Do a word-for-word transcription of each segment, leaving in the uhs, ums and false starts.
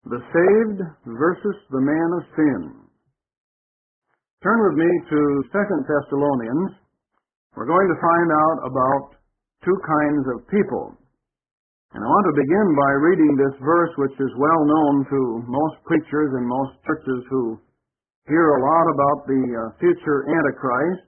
The saved versus the man of sin. Turn with me to Second Thessalonians. We're going to find out about two kinds of people. And I want to begin by reading this verse, which is well known to most preachers and most churches who hear a lot about the uh, future Antichrist,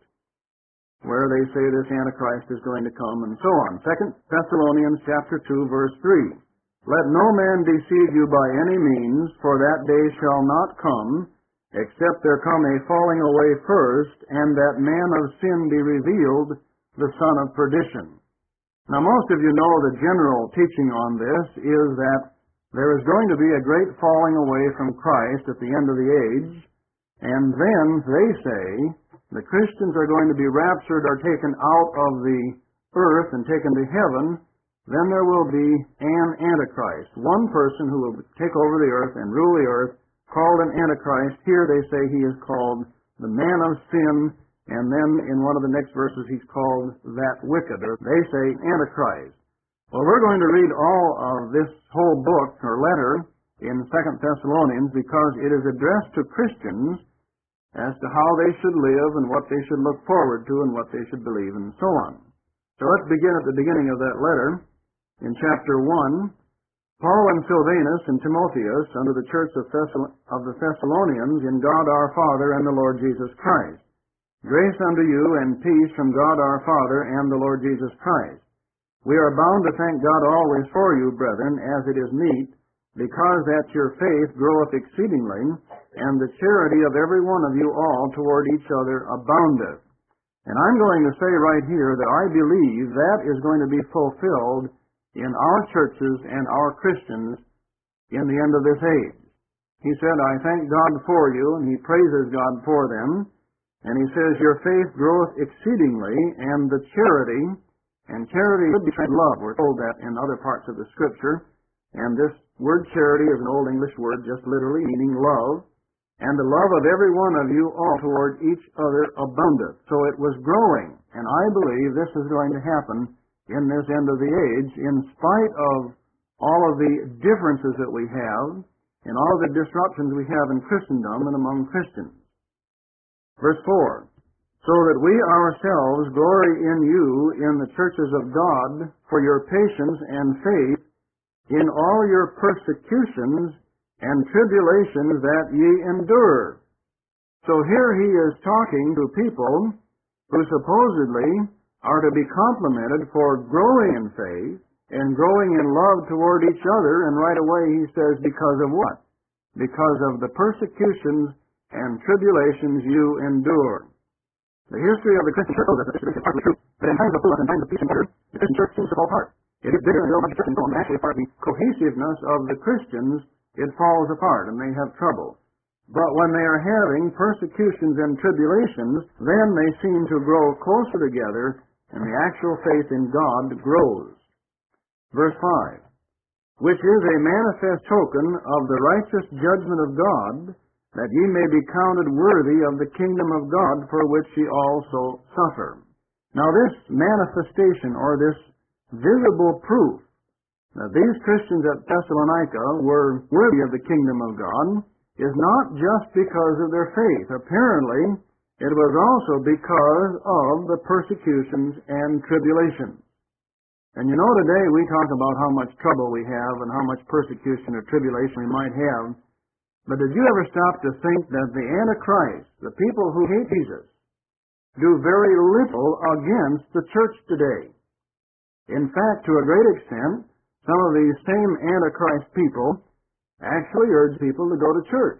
where they say this Antichrist is going to come and so on. Second Thessalonians chapter two, verse three. Let no man deceive you by any means, for that day shall not come, except there come a falling away first, and that man of sin be revealed, the son of perdition. Now most of you know the general teaching on this is that there is going to be a great falling away from Christ at the end of the age, and then, they say, the Christians are going to be raptured or taken out of the earth and taken to heaven. Then there will be an Antichrist, one person who will take over the earth and rule the earth, called an Antichrist. Here they say he is called the man of sin, and then in one of the next verses he's called that wicked, or they say Antichrist. Well, we're going to read all of this whole book or letter in Second Thessalonians because it is addressed to Christians as to how they should live and what they should look forward to and what they should believe and so on. So let's begin at the beginning of that letter. In chapter one, Paul and Silvanus and Timotheus, unto the church of, Thessal- of the Thessalonians, in God our Father and the Lord Jesus Christ. Grace unto you and peace from God our Father and the Lord Jesus Christ. We are bound to thank God always for you, brethren, as it is meet, because that your faith groweth exceedingly, and the charity of every one of you all toward each other aboundeth. And I'm going to say right here that I believe that is going to be fulfilled in our churches and our Christians in the end of this age. He said, I thank God for you, and he praises God for them. And he says, your faith groweth exceedingly, and the charity, and charity should be translated love. We're told that in other parts of the Scripture. And this word charity is an Old English word, just literally meaning love. And the love of every one of you all toward each other aboundeth. So it was growing, and I believe this is going to happen in this end of the age, in spite of all of the differences that we have and all of the disruptions we have in Christendom and among Christians. Verse four, so that we ourselves glory in you in the churches of God for your patience and faith in all your persecutions and tribulations that ye endure. So here he is talking to people who supposedly are to be complimented for growing in faith and growing in love toward each other, and right away he says, because of what? Because of the persecutions and tribulations you endure. The history of the Christian church shows that this is partly true, but in times of affluence and times of peace and order, the Christian church seems to fall apart. It is bigger and real much church and so on, but actually, as far as the cohesiveness of the Christians, it falls apart and they have trouble. But when they are having persecutions and tribulations, then they seem to grow closer together, and the actual faith in God grows. Verse five, which is a manifest token of the righteous judgment of God, that ye may be counted worthy of the kingdom of God, for which ye also suffer. Now this manifestation, or this visible proof, that these Christians at Thessalonica were worthy of the kingdom of God, is not just because of their faith. Apparently, it was also because of the persecutions and tribulations. And you know, today we talk about how much trouble we have and how much persecution or tribulation we might have. But did you ever stop to think that the Antichrist, the people who hate Jesus, do very little against the church today? In fact, to a great extent, some of these same Antichrist people actually urge people to go to church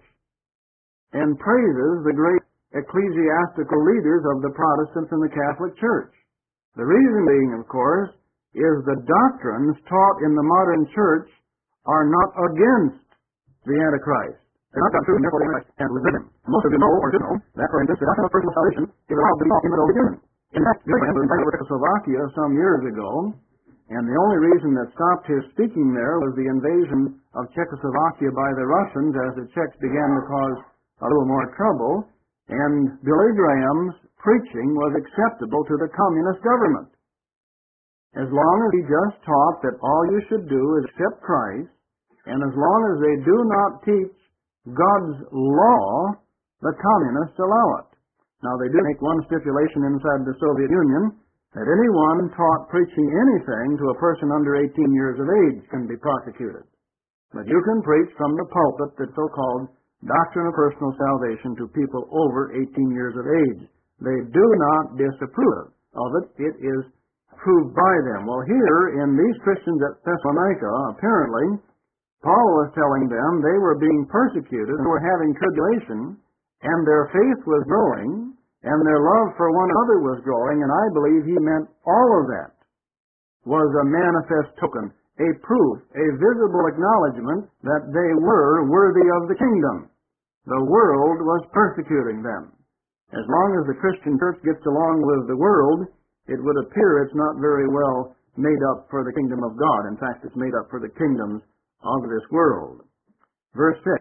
and praises the great ecclesiastical leaders of the Protestants and the Catholic Church. The reason being, of course, is the doctrines taught in the modern church are not against the Antichrist. They're not true, and therefore the Antichrist can't live in them. Most of you know, or should know, that for instance, the doctrine of personal salvation is allowed to be taught in the Union. In fact, William was invited to Czechoslovakia some years ago, and the only reason that stopped his speaking there was the invasion of Czechoslovakia by the Russians, as the Czechs began to cause a little more trouble, and Billy Graham's preaching was acceptable to the communist government. As long as he just taught that all you should do is accept Christ And as long as they do not teach God's law, the communists allow it. Now, they do make one stipulation inside the Soviet Union, that anyone taught preaching anything to a person under eighteen years of age can be prosecuted. But you can preach from the pulpit the so-called doctrine of personal salvation to people over eighteen years of age. They do not disapprove of it. It is proved by them. Well, here in these Christians at Thessalonica, apparently, Paul was telling them they were being persecuted and were having tribulation, and their faith was growing, and their love for one another was growing, and I believe he meant all of that was a manifest token, a proof, a visible acknowledgement that they were worthy of the kingdom. The world was persecuting them. As long as the Christian church gets along with the world, it would appear it's not very well made up for the kingdom of God. In fact, it's made up for the kingdoms of this world. Verse six.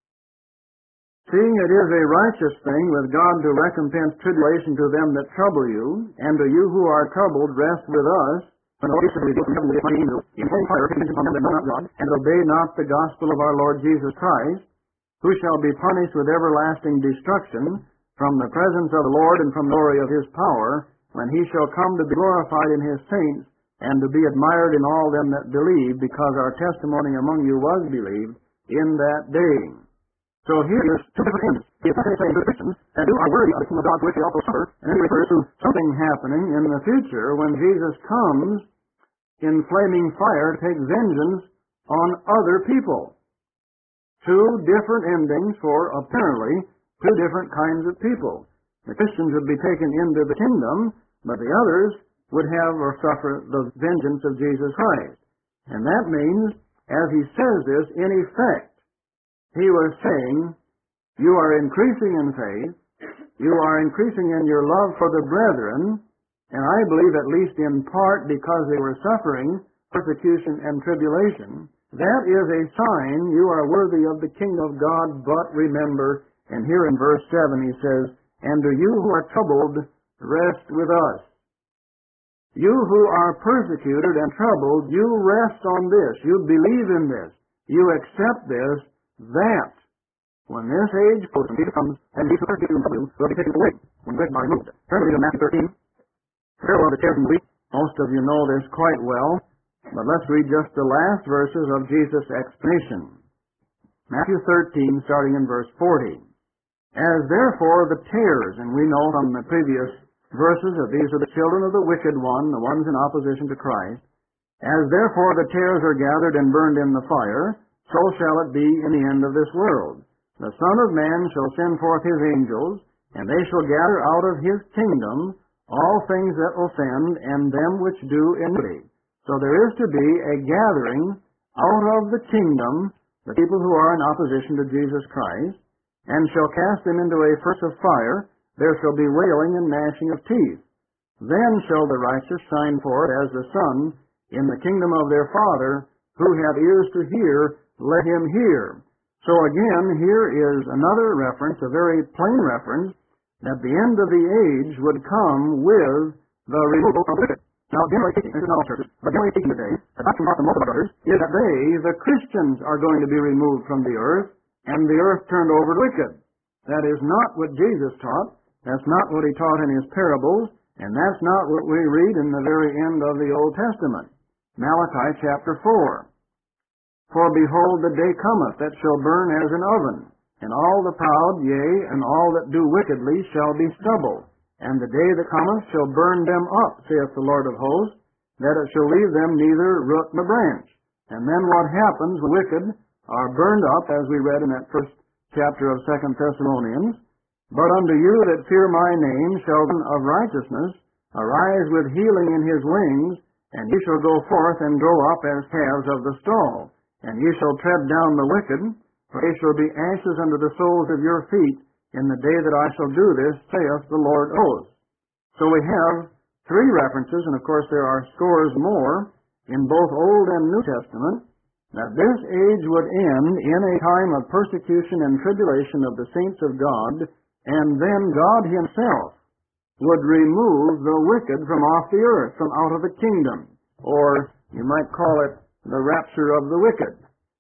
Seeing it is a righteous thing with God to recompense tribulation to them that trouble you, and to you who are troubled rest with us, when all these revealed from heaven with his mighty angels, in holy fire, contingent on them that know not God, and obey not the gospel of our Lord Jesus Christ, who shall be punished with everlasting destruction from the presence of the Lord and from the glory of his power, when he shall come to be glorified in his saints, and to be admired in all them that believe, because our testimony among you was believed in that day. So here is two different ends. He is not saying to Christians that who are worthy of the kingdom of God, which they also suffer, and then he refers to something happening in the future when Jesus comes in flaming fire to take vengeance on other people. Two different endings for, apparently, two different kinds of people. The Christians would be taken into the kingdom, but the others would have or suffer the vengeance of Jesus Christ. And that means, as he says this, in effect, he was saying, you are increasing in faith, you are increasing in your love for the brethren, and I believe at least in part because they were suffering persecution and tribulation. That is a sign you are worthy of the kingdom of God, but remember, and here in verse seven he says, and to you who are troubled, rest with us. You who are persecuted and troubled, you rest on this, you believe in this, you accept this, that when this age goes and Jesus comes and Jesus will persecute you will be taken away when the wicked are removed. Turn to Matthew thirteen. Farewell to cares and grief. Most of you know this quite well, but let's read just the last verses of Jesus' explanation. Matthew thirteen, starting in verse forty. As therefore the tares, and we know from the previous verses that these are the children of the wicked one, the ones in opposition to Christ. As therefore the tares are gathered and burned in the fire, so shall it be in the end of this world. The Son of Man shall send forth his angels, and they shall gather out of his kingdom all things that offend, and them which do iniquity. So there is to be a gathering out of the kingdom, the people who are in opposition to Jesus Christ, and shall cast them into a furnace of fire. There shall be wailing and gnashing of teeth. Then shall the righteous shine forth as the sun in the kingdom of their Father. Who have ears to hear, let him hear. So again, here is another reference, a very plain reference, that the end of the age would come with the removal of the wicked. Now, generally speaking, this is not all churches, but generally speaking today, the doctrine taught from most of our brothers is that they, the Christians, are going to be removed from the earth, and the earth turned over to wicked. That is not what Jesus taught. That's not what he taught in his parables, and that's not what we read in the very end of the Old Testament. Malachi chapter four. For behold, the day cometh that shall burn as an oven, and all the proud, yea, and all that do wickedly shall be stubble. And the day that cometh shall burn them up, saith the Lord of hosts, that it shall leave them neither root nor branch. And then what happens when wicked are burned up, as we read in that first chapter of Second Thessalonians? But unto you that fear my name shall the Son of righteousness arise with healing in his wings, and ye shall go forth and grow up as calves of the stall. And ye shall tread down the wicked, for they shall be ashes under the soles of your feet in the day that I shall do this, saith the Lord of hosts. So we have three references, and of course there are scores more in both Old and New Testament, that this age would end in a time of persecution and tribulation of the saints of God, and then God himself would remove the wicked from off the earth, from out of the kingdom, or you might call it the rapture of the wicked.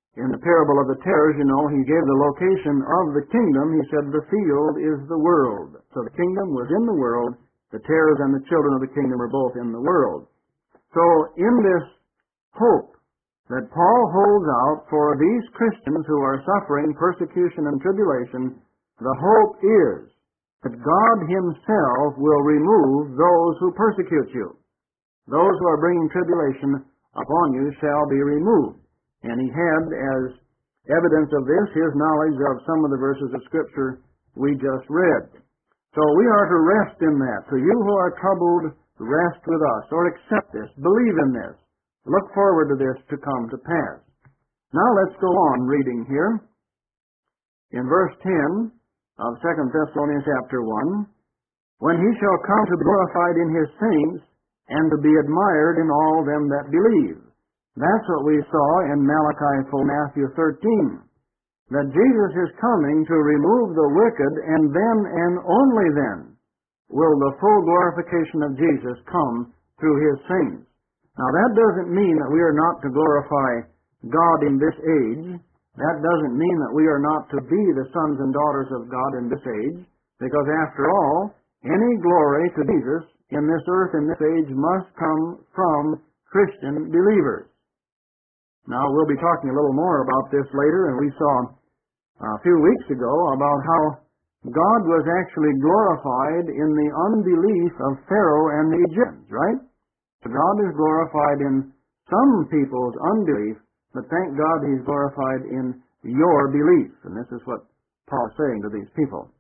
In the parable of the tares, you know, he gave the location of the kingdom. He said the field is the world. So the kingdom was in the world. The tares and the children of the kingdom are both in the world. So in this hope that Paul holds out for these Christians who are suffering persecution and tribulation, the hope is that God himself will remove those who persecute you. Those who are bringing tribulation upon you shall be removed. And he had, as evidence of this, his knowledge of some of the verses of Scripture we just read. So we are to rest in that. So you who are troubled, rest with us, or accept this, believe in this. Look forward to this to come to pass. Now let's go on reading here. In verse ten of Second Thessalonians chapter one, when he shall come to be glorified in his saints, and to be admired in all them that believe. That's what we saw in Malachi four, Matthew thirteen. That Jesus is coming to remove the wicked, and then and only then will the full glorification of Jesus come through his saints. Now that doesn't mean that we are not to glorify God in this age. That doesn't mean that we are not to be the sons and daughters of God in this age, because after all, any glory to Jesus in this earth, in this age, must come from Christian believers. Now, we'll be talking a little more about this later, and we saw a few weeks ago about how God was actually glorified in the unbelief of Pharaoh and the Egyptians, right? So God is glorified in some people's unbelief, but thank God he's glorified in your belief. And this is what Paul is saying to these people.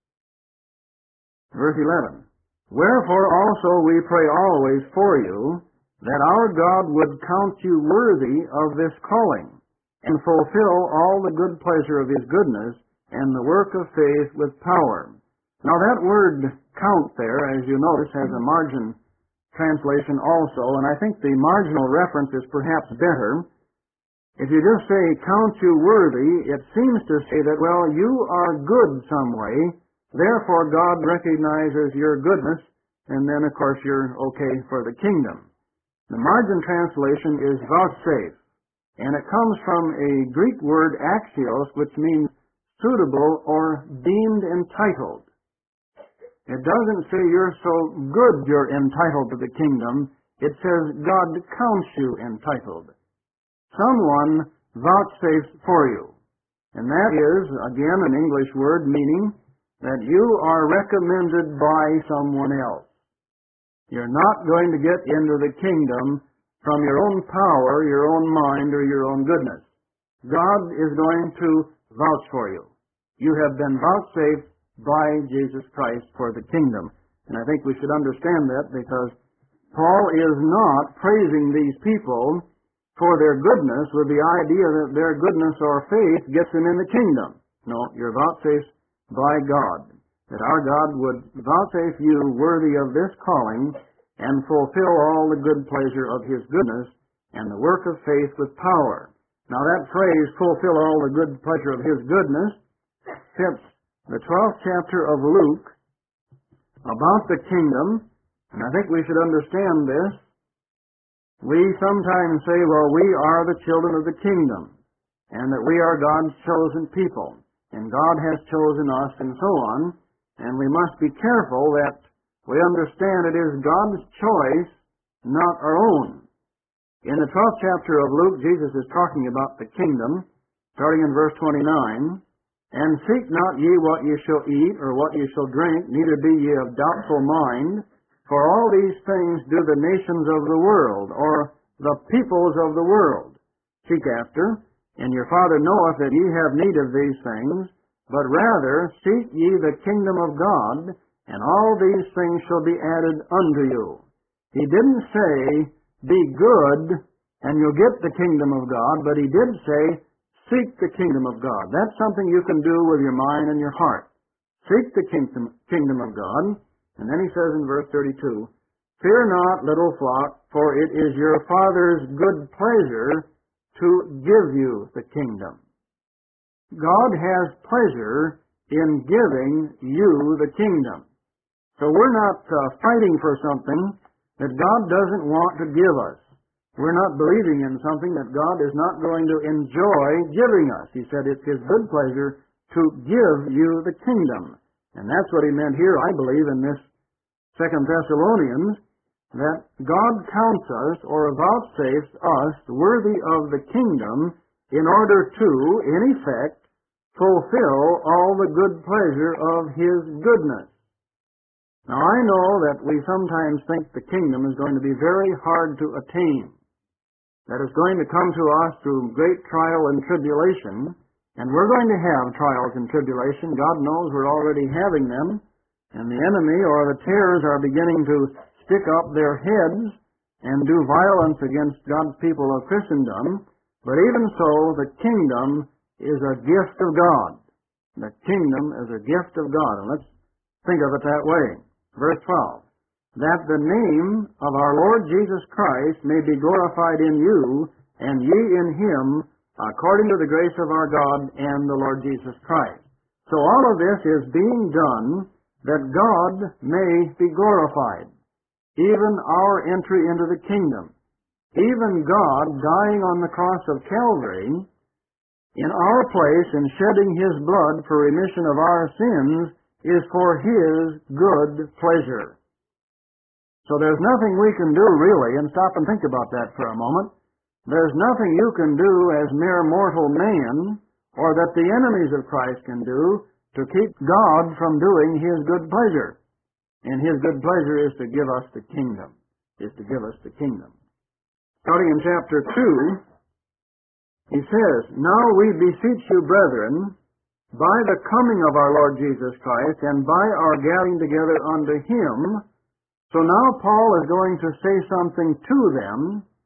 Verse eleven. Wherefore also we pray always for you, that our God would count you worthy of this calling, and fulfill all the good pleasure of his goodness, and the work of faith with power. Now that word count there, as you notice, has a margin translation also, and I think the marginal reference is perhaps better. If you just say, count you worthy, it seems to say that, well, you are good some way, therefore God recognizes your goodness, and then, of course, you're okay for the kingdom. The margin translation is vouchsafe, and it comes from a Greek word axios, which means suitable or deemed entitled. It doesn't say you're so good you're entitled to the kingdom. It says God counts you entitled. Someone vouchsafes for you. And that is, again, an English word meaning that you are recommended by someone else. You're not going to get into the kingdom from your own power, your own mind, or your own goodness. God is going to vouch for you. You have been vouchsafed by Jesus Christ for the kingdom. And I think we should understand that, because Paul is not praising these people for their goodness with the idea that their goodness or faith gets them in the kingdom. No, you're vouchsafed by God, that our God would vouchsafe you worthy of this calling and fulfill all the good pleasure of his goodness and the work of faith with power. Now that phrase, fulfill all the good pleasure of his goodness, fits the twelfth chapter of Luke about the kingdom, and I think we should understand this. We sometimes say, well, we are the children of the kingdom, and that we are God's chosen people, and God has chosen us, and so on. And we must be careful that we understand it is God's choice, not our own. In the twelfth chapter of Luke, Jesus is talking about the kingdom, starting in verse twenty-nine. And seek not ye what ye shall eat, or what ye shall drink, neither be ye of doubtful mind. For all these things do the nations of the world, or the peoples of the world, seek after. And your Father knoweth that ye have need of these things. But rather seek ye the kingdom of God, and all these things shall be added unto you. He didn't say, be good, and you'll get the kingdom of God, but he did say, seek the kingdom of God. That's something you can do with your mind and your heart. Seek the kingdom, kingdom of God. And then he says in verse thirty-two, fear not, little flock, for it is your Father's good pleasure to give you the kingdom. God has pleasure in giving you the kingdom. So we're not uh, fighting for something that God doesn't want to give us. We're not believing in something that God is not going to enjoy giving us. He said it's His good pleasure to give you the kingdom. And that's what He meant here, I believe, in this Second Thessalonians, that God counts us or vouchsafes us worthy of the kingdom in order to, in effect, fulfill all the good pleasure of His goodness. Now, I know that we sometimes think the kingdom is going to be very hard to attain, that it's going to come to us through great trial and tribulation, and we're going to have trials and tribulation. God knows we're already having them, and the enemy or the tares are beginning to stick up their heads and do violence against God's people of Christendom. But even so, the kingdom is a gift of God. The kingdom is a gift of God. And let's think of it that way. Verse twelve. That the name of our Lord Jesus Christ may be glorified in you, and ye in Him, according to the grace of our God and the Lord Jesus Christ. So all of this is being done that God may be glorified. Even our entry into the kingdom. Even God dying on the cross of Calvary in our place and shedding His blood for remission of our sins is for His good pleasure. So there's nothing we can do really, and stop and think about that for a moment. There's nothing you can do as mere mortal man, or that the enemies of Christ can do, to keep God from doing His good pleasure. And His good pleasure is to give us the kingdom, is to give us the kingdom. Starting in chapter two, he says, Now we beseech you, brethren, by the coming of our Lord Jesus Christ, and by our gathering together unto Him. So now Paul is going to say something to them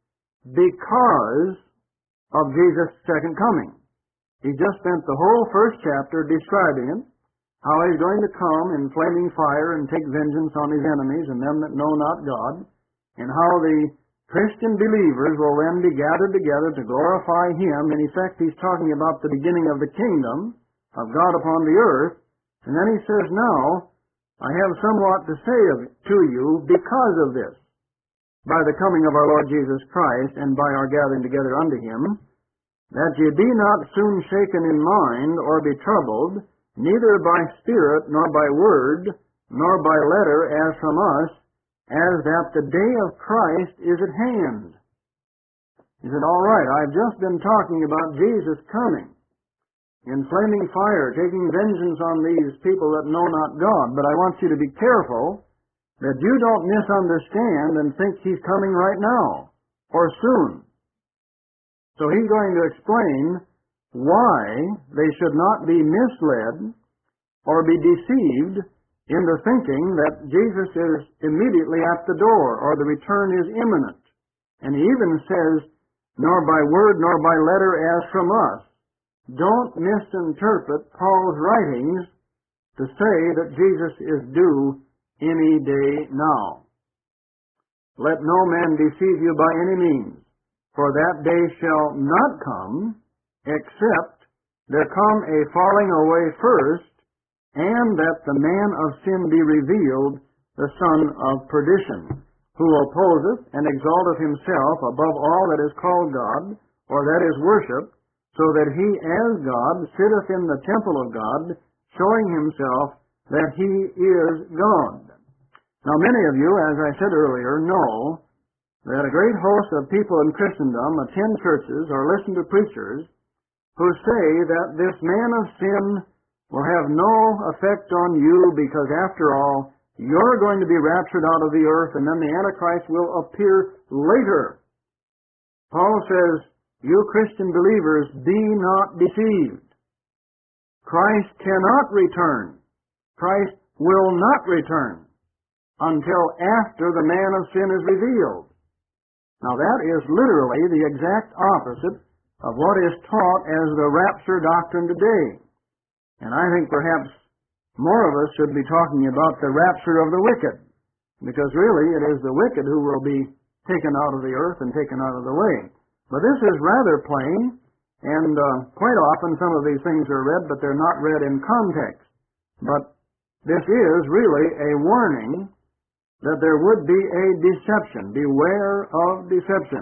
because of Jesus' second coming. He just spent the whole first chapter describing it, how He's going to come in flaming fire and take vengeance on His enemies and them that know not God, and how the Christian believers will then be gathered together to glorify Him. In effect, he's talking about the beginning of the kingdom of God upon the earth. And then he says, Now, I have somewhat to say of it to you because of this, by the coming of our Lord Jesus Christ, and by our gathering together unto Him, that ye be not soon shaken in mind, or be troubled, neither by spirit, nor by word, nor by letter, as from us, as that the day of Christ is at hand. He said, all right, I've just been talking about Jesus coming in flaming fire, taking vengeance on these people that know not God, but I want you to be careful that you don't misunderstand and think He's coming right now, or soon. So he's going to explain why they should not be misled or be deceived into thinking that Jesus is immediately at the door or the return is imminent. And he even says, nor by word nor by letter as from us. Don't misinterpret Paul's writings to say that Jesus is due any day now. Let no man deceive you by any means, for that day shall not come, except there come a falling away first, and that the man of sin be revealed, the son of perdition, who opposeth and exalteth himself above all that is called God, or that is worshipped, so that he as God sitteth in the temple of God, showing himself that he is God. Now many of you, as I said earlier, know that a great host of people in Christendom attend churches or listen to preachers who say that this man of sin will have no effect on you because, after all, you're going to be raptured out of the earth and then the Antichrist will appear later. Paul says, you Christian believers, be not deceived. Christ cannot return. Christ will not return until after the man of sin is revealed. Now that is literally the exact opposite of what is taught as the rapture doctrine today. And I think perhaps more of us should be talking about the rapture of the wicked, because really it is the wicked who will be taken out of the earth and taken out of the way. But this is rather plain, and uh, quite often some of these things are read, but they're not read in context. But this is really a warning that there would be a deception. Beware of deception.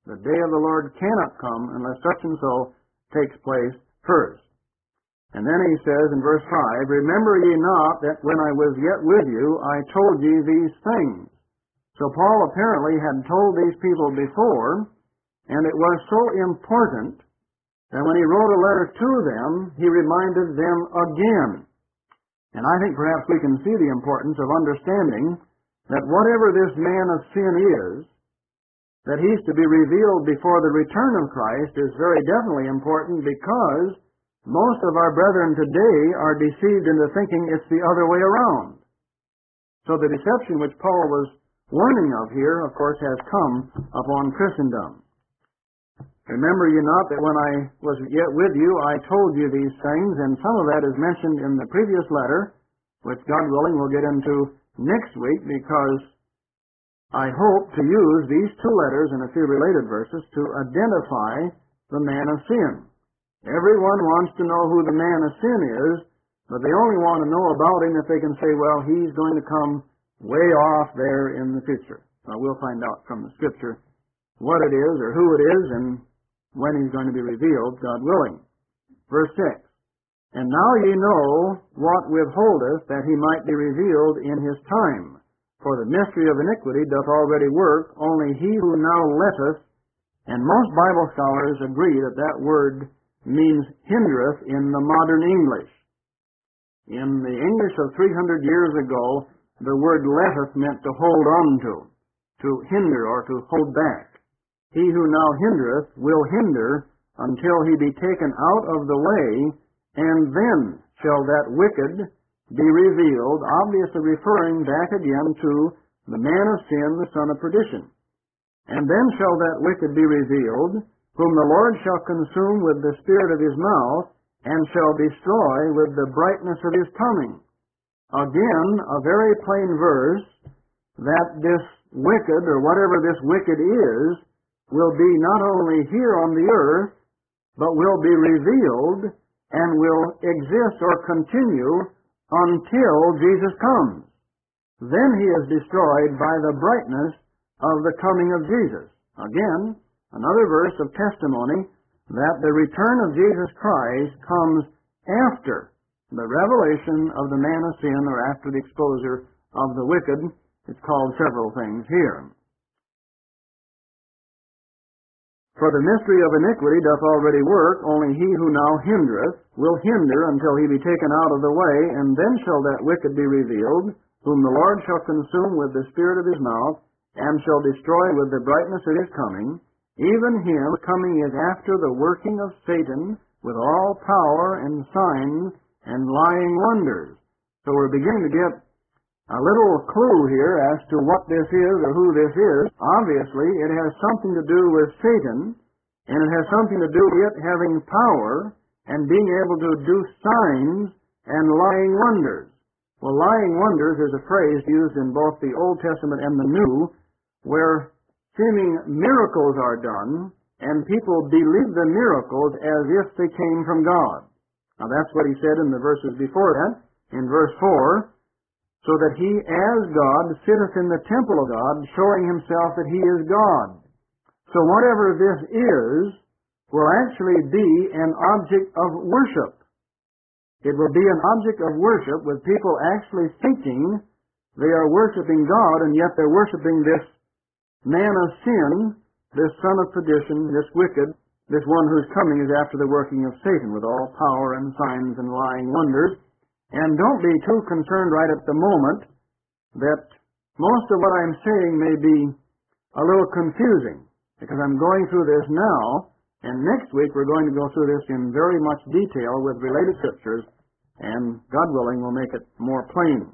The day of the Lord cannot come unless such and so takes place first. And then he says in verse five, remember ye not that when I was yet with you, I told ye these things. So Paul apparently had told these people before, and it was so important that when he wrote a letter to them, he reminded them again. And I think perhaps we can see the importance of understanding that whatever this man of sin is, that he's to be revealed before the return of Christ is very definitely important, because most of our brethren today are deceived into thinking it's the other way around. So the deception which Paul was warning of here, of course, has come upon Christendom. Remember ye not that when I was yet with you, I told you these things, and some of that is mentioned in the previous letter, which God willing we'll get into next week, because I hope to use these two letters and a few related verses to identify the man of sin. Everyone wants to know who the man of sin is, but they only want to know about him if they can say, well, he's going to come way off there in the future. Well, we'll find out from the Scripture what it is or who it is and when he's going to be revealed, God willing. Verse six, and now ye know what withholdeth that he might be revealed in his time. For the mystery of iniquity doth already work, only he who now letteth, and most Bible scholars agree that that word means hindereth in the modern English. In the English of three hundred years ago, the word letteth meant to hold on to, to hinder or to hold back. He who now hindereth will hinder until he be taken out of the way, and then shall that wicked be revealed, obviously referring back again to the man of sin, the son of perdition. And then shall that wicked be revealed, whom the Lord shall consume with the spirit of his mouth, and shall destroy with the brightness of his coming. Again, a very plain verse that this wicked, or whatever this wicked is, will be not only here on the earth, but will be revealed and will exist or continue until Jesus comes. Then he is destroyed by the brightness of the coming of Jesus. Again, another verse of testimony that the return of Jesus Christ comes after the revelation of the man of sin, or after the exposure of the wicked. It's called several things here. For the mystery of iniquity doth already work, only he who now hindereth will hinder until he be taken out of the way, and then shall that wicked be revealed, whom the Lord shall consume with the spirit of his mouth, and shall destroy with the brightness of his coming. Even him coming is after the working of Satan, with all power and signs and lying wonders. So we're beginning to get a little clue here as to what this is or who this is. Obviously, it has something to do with Satan, and it has something to do with it having power and being able to do signs and lying wonders. Well, lying wonders is a phrase used in both the Old Testament and the New, where seeming miracles are done, and people believe the miracles as if they came from God. Now, that's what he said in the verses before that, in verse four, so that he, as God, sitteth in the temple of God, showing himself that he is God. So whatever this is will actually be an object of worship. It will be an object of worship with people actually thinking they are worshiping God, and yet they're worshiping this man of sin, this son of perdition, this wicked, this one whose coming is after the working of Satan, with all power and signs and lying wonders. And don't be too concerned right at the moment that most of what I'm saying may be a little confusing, because I'm going through this now, and next week we're going to go through this in very much detail with related scriptures, and God willing we'll make it more plain.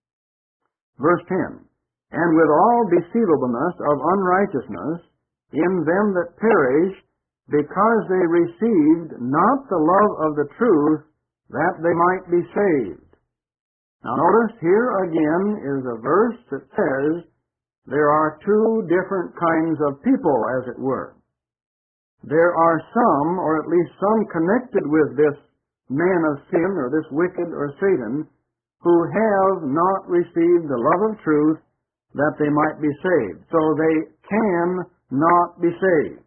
Verse ten, and with all deceivableness of unrighteousness in them that perish, because they received not the love of the truth, that they might be saved. Now notice, here again is a verse that says there are two different kinds of people, as it were. There are some, or at least some connected with this man of sin, or this wicked, or Satan, who have not received the love of truth that they might be saved. So they can not be saved.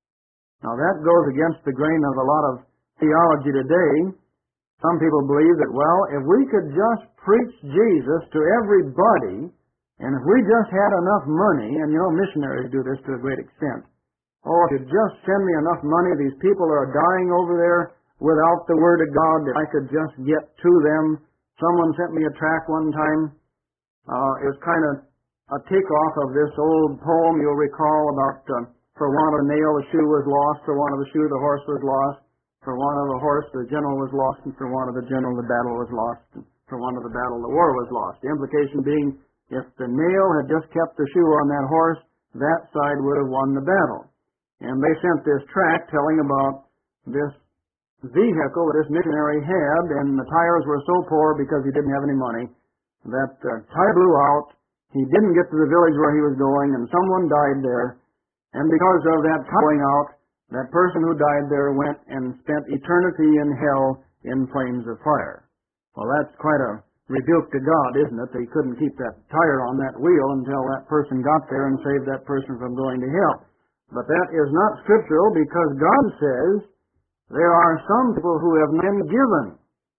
Now that goes against the grain of a lot of theology today. Some people believe that, well, if we could just preach Jesus to everybody, and if we just had enough money, and you know missionaries do this to a great extent, oh, if you'd just send me enough money, these people are dying over there without the Word of God, if I could just get to them. Someone sent me a tract one time. Uh, it was kind of a takeoff of this old poem you'll recall about uh, for want of a nail the shoe was lost, for want of a shoe the horse was lost, for want of a horse the general was lost, and for want of the general the battle was lost, and for want of the battle the war was lost. The implication being, if the nail had just kept the shoe on that horse, that side would have won the battle. And they sent this tract telling about this vehicle that this missionary had, and the tires were so poor because he didn't have any money that the uh, tire blew out. He didn't get to the village where he was going, and someone died there. And because of that going out, that person who died there went and spent eternity in hell in flames of fire. Well, that's quite a rebuke to God, isn't it, that he couldn't keep that tire on that wheel until that person got there and saved that person from going to hell. But that is not scriptural, because God says there are some people who have been given.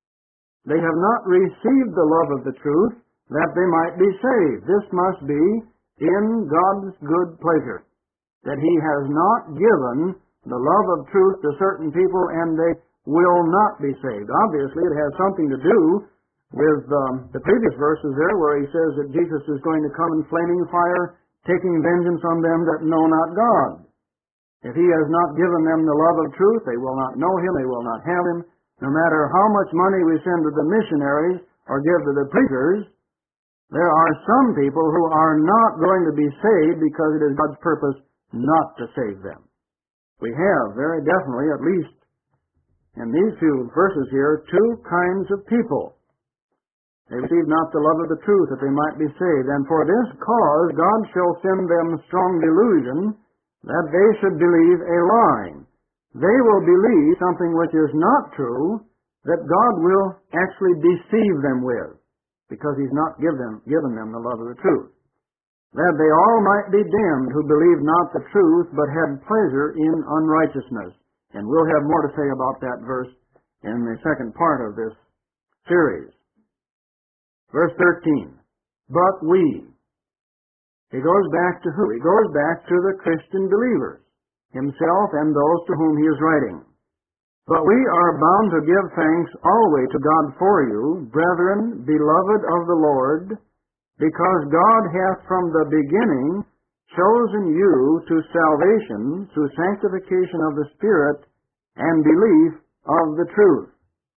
They have not received the love of the truth that they might be saved. This must be in God's good pleasure, that he has not given the love of truth to certain people and they will not be saved. Obviously, it has something to do with um, the previous verses there where he says that Jesus is going to come in flaming fire, taking vengeance on them that know not God. If he has not given them the love of truth, they will not know him, they will not have him. No matter how much money we send to the missionaries or give to the preachers, there are some people who are not going to be saved because it is God's purpose not to save them. We have very definitely, at least in these few verses here, two kinds of people. They receive not the love of the truth that they might be saved. And for this cause God shall send them strong delusion, that they should believe a lie. They will believe something which is not true, that God will actually deceive them with, because he's not given them, given them the love of the truth. That they all might be damned who believed not the truth, but had pleasure in unrighteousness. And we'll have more to say about that verse in the second part of this series. Verse thirteen, but we. He goes back to who? He goes back to the Christian believers, himself and those to whom he is writing. But we are bound to give thanks always to God for you, brethren, beloved of the Lord, because God hath from the beginning chosen you to salvation through sanctification of the Spirit and belief of the truth.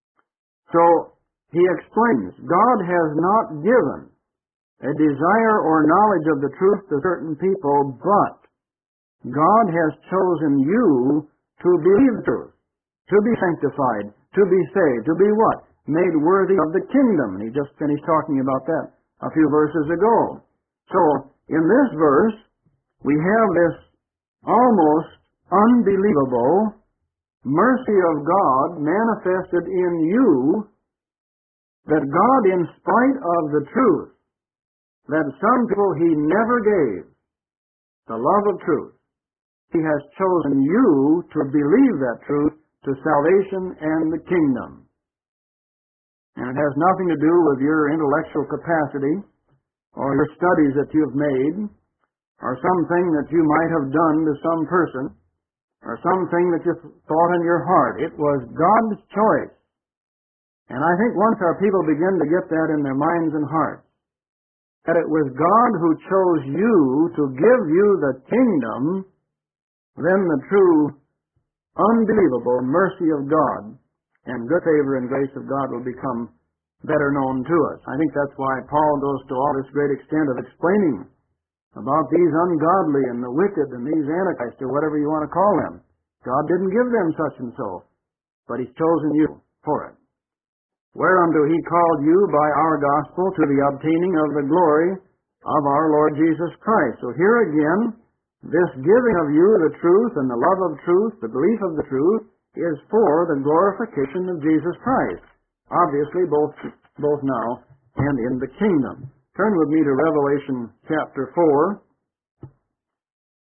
So, he explains, God has not given a desire or knowledge of the truth to certain people, but God has chosen you to believe the truth, to be sanctified, to be saved, to be what? Made worthy of the kingdom. And he just finished talking about that a few verses ago. So, in this verse, we have this almost unbelievable mercy of God manifested in you, that God, in spite of the truth, that some people he never gave the love of truth, he has chosen you to believe that truth to salvation and the kingdom. And it has nothing to do with your intellectual capacity or your studies that you have made or something that you might have done to some person or something that you thought in your heart. It was God's choice. And I think once our people begin to get that in their minds and hearts, that it was God who chose you to give you the kingdom, then the true, unbelievable mercy of God and good favor and grace of God will become better known to us. I think that's why Paul goes to all this great extent of explaining about these ungodly and the wicked and these antichrists, or whatever you want to call them. God didn't give them such and so, but he's chosen you for it. Whereunto he called you by our gospel to the obtaining of the glory of our Lord Jesus Christ. So here again, this giving of you the truth and the love of truth, the belief of the truth, is for the glorification of Jesus Christ. Obviously, both, both now and in the kingdom. Turn with me to Revelation chapter four.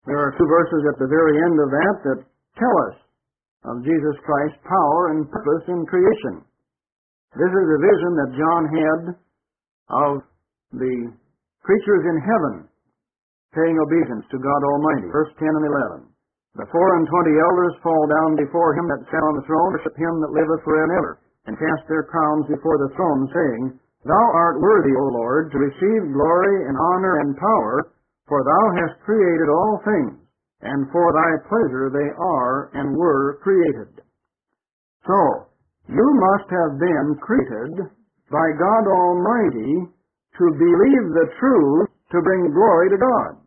There are two verses at the very end of that that tell us of Jesus Christ's power and purpose in creation. This is a vision that John had of the creatures in heaven paying obedience to God Almighty. Verse ten and eleven. The four and twenty elders fall down before him that sat on the throne, worship him that liveth forever and ever, and cast their crowns before the throne, saying, Thou art worthy, O Lord, to receive glory and honor and power, for thou hast created all things, and for thy pleasure they are and were created. So, you must have been created by God Almighty to believe the truth to bring glory to God.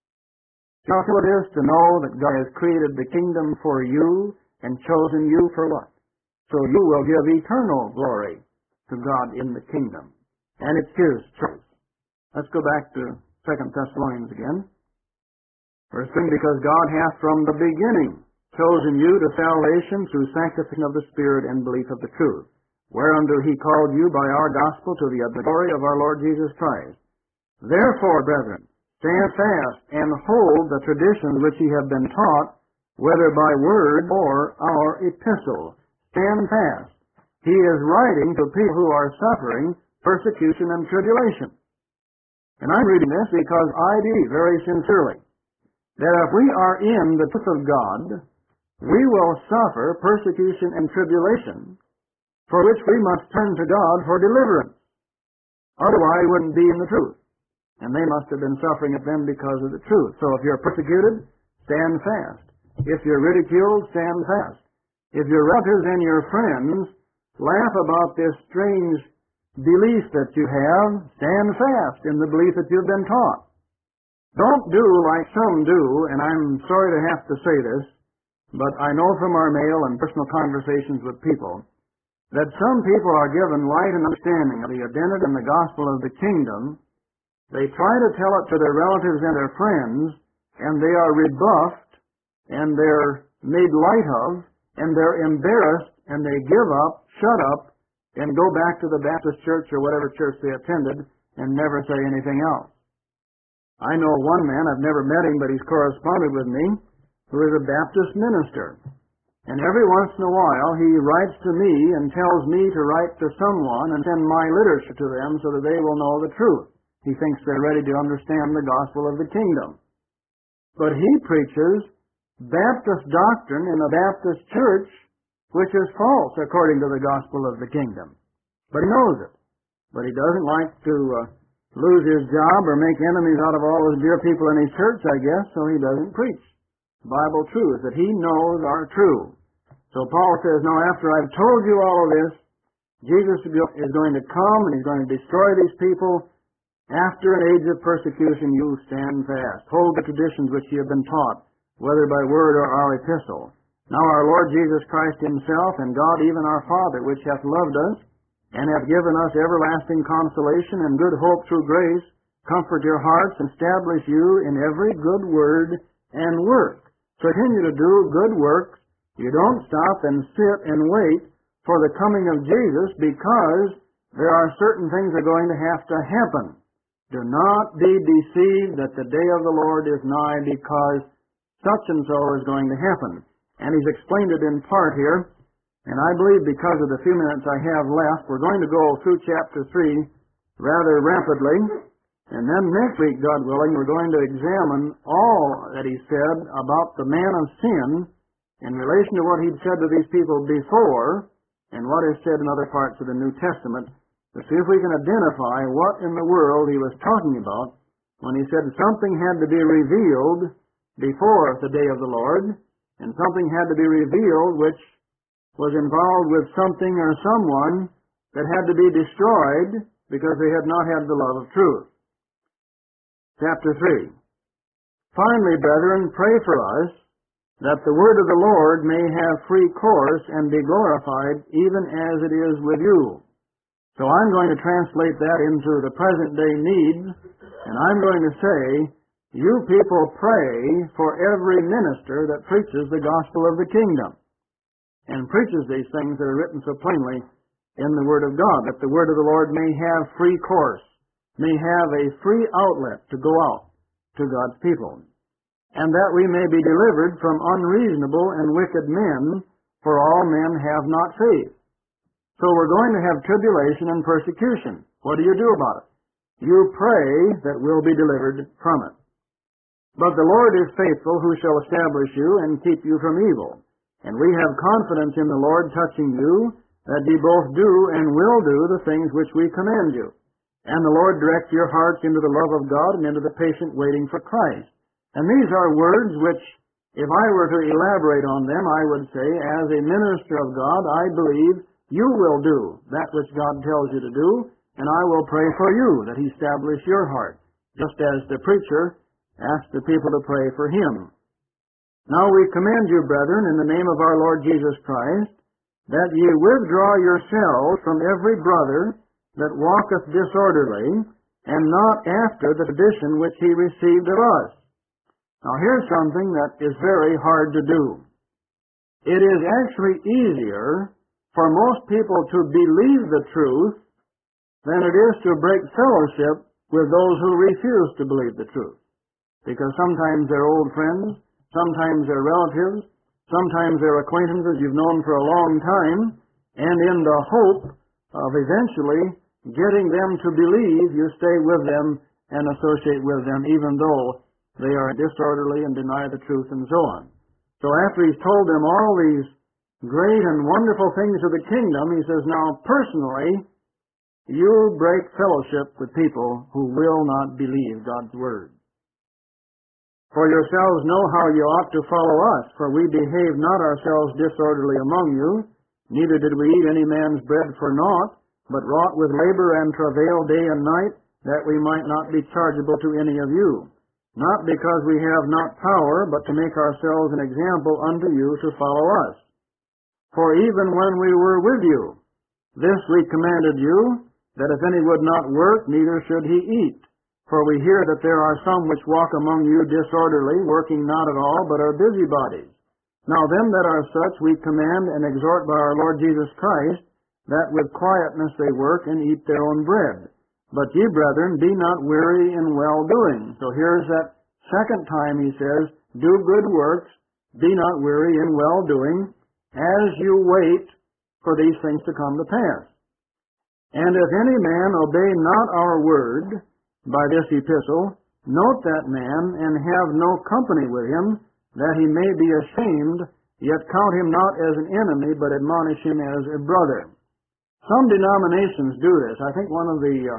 Now, what it is to know that God has created the kingdom for you and chosen you for what? So you will give eternal glory to God in the kingdom. And it's His choice. Let's go back to Second Thessalonians again. Verse three, because God hath from the beginning chosen you to salvation through sanctification of the Spirit and belief of the truth, whereunto He called you by our gospel to the glory of our Lord Jesus Christ. Therefore, brethren, stand fast and hold the traditions which ye have been taught, whether by word or our epistle. Stand fast. He is writing to people who are suffering persecution and tribulation. And I'm reading this because I believe very sincerely that if we are in the truth of God, we will suffer persecution and tribulation, for which we must turn to God for deliverance. Otherwise, we wouldn't be in the truth. And they must have been suffering at them because of the truth. So if you're persecuted, stand fast. If you're ridiculed, stand fast. If your relatives and your friends laugh about this strange belief that you have, stand fast in the belief that you've been taught. Don't do like some do, and I'm sorry to have to say this, but I know from our mail and personal conversations with people that some people are given light and understanding of the identity and the gospel of the kingdom. They try to tell it to their relatives and their friends, and they are rebuffed, and they're made light of, and they're embarrassed, and they give up, shut up, and go back to the Baptist church or whatever church they attended, and never say anything else. I know one man, I've never met him, but he's corresponded with me, who is a Baptist minister. And every once in a while, he writes to me and tells me to write to someone and send my literature to them so that they will know the truth. He thinks they're ready to understand the gospel of the kingdom. But he preaches Baptist doctrine in a Baptist church, which is false according to the gospel of the kingdom. But he knows it. But he doesn't like to uh, lose his job or make enemies out of all those dear people in his church, I guess, so he doesn't preach Bible truths that he knows are true. So Paul says, now after I've told you all of this, Jesus is going to come and He's going to destroy these people. After an age of persecution, you stand fast. Hold the traditions which ye have been taught, whether by word or our epistle. Now our Lord Jesus Christ Himself and God, even our Father, which hath loved us, and hath given us everlasting consolation and good hope through grace, comfort your hearts, and establish you in every good word and work. So continue to do good works. You don't stop and sit and wait for the coming of Jesus, because there are certain things that are going to have to happen. Do not be deceived that the day of the Lord is nigh, because such and so is going to happen. And he's explained it in part here, and I believe because of the few minutes I have left, we're going to go through chapter three rather rapidly. And then next week, God willing, we're going to examine all that he said about the man of sin in relation to what he'd said to these people before and what is said in other parts of the New Testament, to see if we can identify what in the world he was talking about when he said something had to be revealed before the day of the Lord, and something had to be revealed which was involved with something or someone that had to be destroyed because they had not had the love of truth. Chapter three. Finally, brethren, pray for us, that the word of the Lord may have free course and be glorified, even as it is with you. So I'm going to translate that into the present day needs, and I'm going to say, you people pray for every minister that preaches the gospel of the kingdom, and preaches these things that are written so plainly in the Word of God, that the word of the Lord may have free course, may have a free outlet to go out to God's people. and that we may be delivered from unreasonable and wicked men, for all men have not faith. So we're going to have tribulation and persecution. What do you do about it? You pray that we'll be delivered from it. But the Lord is faithful, who shall establish you and keep you from evil. And we have confidence in the Lord touching you, that ye both do and will do the things which we command you. And the Lord direct your hearts into the love of God and into the patient waiting for Christ. And these are words which, if I were to elaborate on them, I would say, as a minister of God, I believe you will do that which God tells you to do, and I will pray for you that He establish your heart, just as the preacher asked the people to pray for him. Now we command you, brethren, in the name of our Lord Jesus Christ, that ye withdraw yourselves from every brother that walketh disorderly, and not after the tradition which he received of us. Now here's something that is very hard to do. It is actually easier for most people to believe the truth than it is to break fellowship with those who refuse to believe the truth. Because sometimes they're old friends, sometimes they're relatives, sometimes they're acquaintances you've known for a long time, and in the hope of eventually getting them to believe, you stay with them and associate with them, even though they are disorderly and deny the truth and so on. So after he's told them all these great and wonderful things of the kingdom, he says, now personally, you break fellowship with people who will not believe God's word. For yourselves know how you ought to follow us, for we behaved not ourselves disorderly among you, neither did we eat any man's bread for naught, but wrought with labor and travail day and night, that we might not be chargeable to any of you. Not because we have not power, but to make ourselves an example unto you to follow us. For even when we were with you, this we commanded you, that if any would not work, neither should he eat. For we hear that there are some which walk among you disorderly, working not at all, but are busybodies. Now them that are such we command and exhort by our Lord Jesus Christ, that with quietness they work and eat their own bread. But ye, brethren, be not weary in well-doing. So here's that second time he says, do good works, be not weary in well-doing, as you wait for these things to come to pass. And if any man obey not our word by this epistle, note that man, and have no company with him, that he may be ashamed, yet count him not as an enemy, but admonish him as a brother. Some denominations do this. I think one of the um,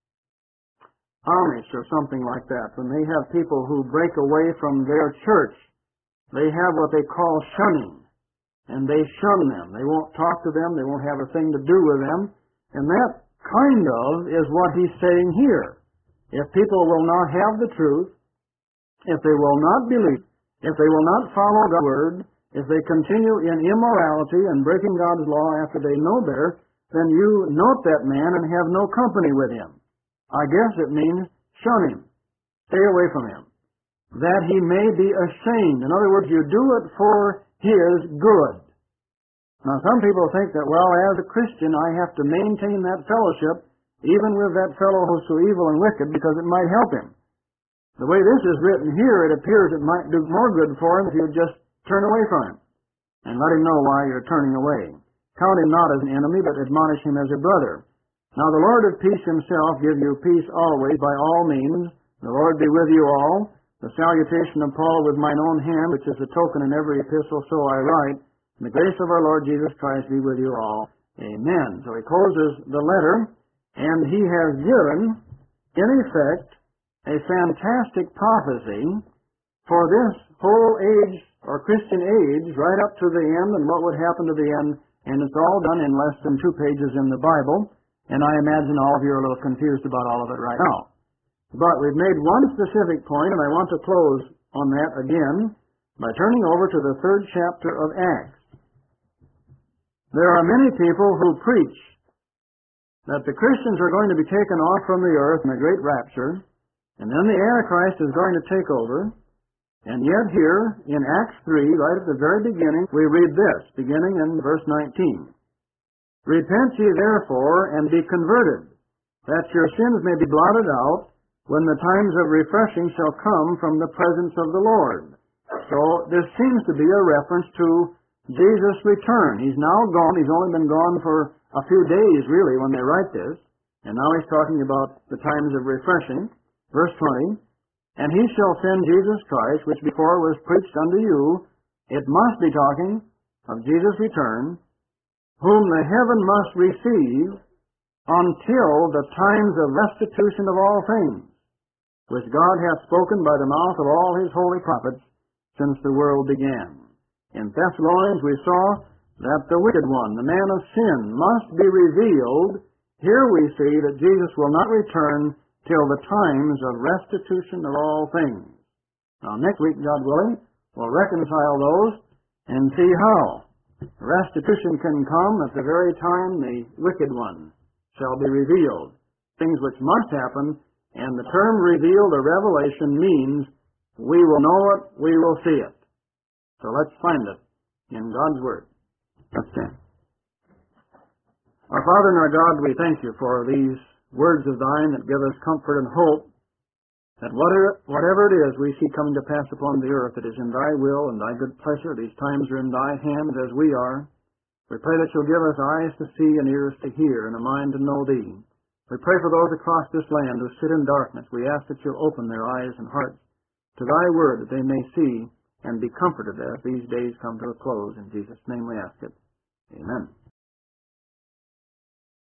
Amish or something like that, when they have people who break away from their church, they have what they call shunning, and they shun them. They won't talk to them. They won't have a thing to do with them. And that kind of is what he's saying here. If people will not have the truth, if they will not believe, if they will not follow God's word, if they continue in immorality and breaking God's law after they know better, then you note that man and have no company with him. I guess it means shun him. Stay away from him. That he may be ashamed. In other words, you do it for his good. Now, some people think that, well, as a Christian, I have to maintain that fellowship, even with that fellow who's so evil and wicked, because it might help him. The way this is written here, it appears it might do more good for him if you just turn away from him and let him know why you're turning away. Count him not as an enemy, but admonish him as a brother. Now the Lord of peace himself give you peace always by all means. The Lord be with you all. The salutation of Paul with mine own hand, which is a token in every epistle, so I write. And the grace of our Lord Jesus Christ be with you all. Amen. So he closes the letter, and he has given, in effect, a fantastic prophecy for this whole age, or Christian age, right up to the end, and what would happen to the end. And it's all done in less than two pages in the Bible. And I imagine all of you are a little confused about all of it right now. But we've made one specific point, and I want to close on that again by turning over to the third chapter of Acts. There are many people who preach that the Christians are going to be taken off from the earth in a great rapture, and then the Antichrist is going to take over. And yet here, in Acts three, right at the very beginning, we read this, beginning in verse nineteen. Repent ye therefore, and be converted, that your sins may be blotted out, when the times of refreshing shall come from the presence of the Lord. So this seems to be a reference to Jesus' return. He's now gone. He's only been gone for a few days, really, when they write this. And now he's talking about the times of refreshing. Verse twenty, and he shall send Jesus Christ, which before was preached unto you. It must be talking of Jesus' return, whom the heaven must receive until the times of restitution of all things, which God hath spoken by the mouth of all his holy prophets since the world began. In Thessalonians we saw that the wicked one, the man of sin, must be revealed. Here we see that Jesus will not return till the times of restitution of all things. Now next week, God willing, we'll reconcile those and see how restitution can come at the very time the wicked one shall be revealed. Things which must happen, and the term revealed or revelation means we will know it, we will see it. So let's find it in God's Word. Let's stand. Our Father and our God, we thank you for these words of thine that give us comfort and hope that whatever, whatever it is we see coming to pass upon the earth, it is in thy will and thy good pleasure. These times are in thy hands as we are. We pray that you'll give us eyes to see and ears to hear and a mind to know thee. We pray for those across this land who sit in darkness. We ask that you'll open their eyes and hearts to thy word, that they may see and be comforted as these days come to a close. In Jesus' name we ask it. Amen.